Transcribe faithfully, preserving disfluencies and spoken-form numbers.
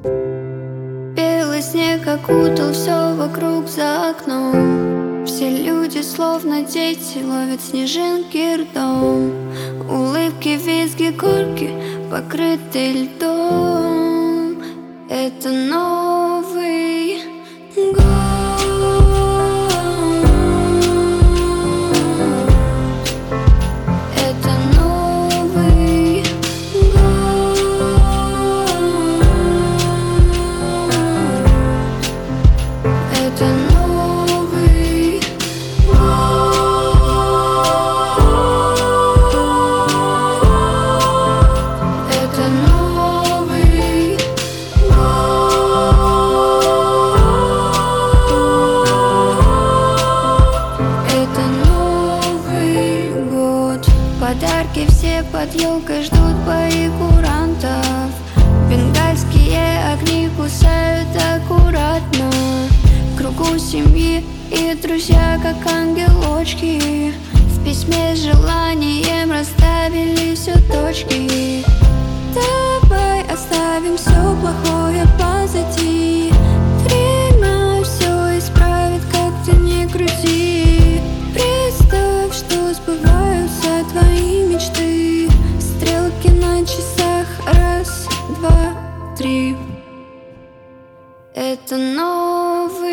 Белый снег окутал все вокруг за окном. Все люди, словно дети, ловят снежинки ртом. Улыбки, визги, горки, покрыты льдом. Это Новый год. Это Новый год. Это Новый год. Это Новый год. Это Новый год. Подарки все под елкой ждут бои курантов. Бенгальские огни кусают аккуратно. В кругу семьи и друзья, как ангелочки, в письме с желанием расставили все точки. Давай оставим все плохое позади. Время все исправит, как ты ни крути. Представь, что сбываются твои мечты. Стрелки на часах, раз, два, три. Это Новый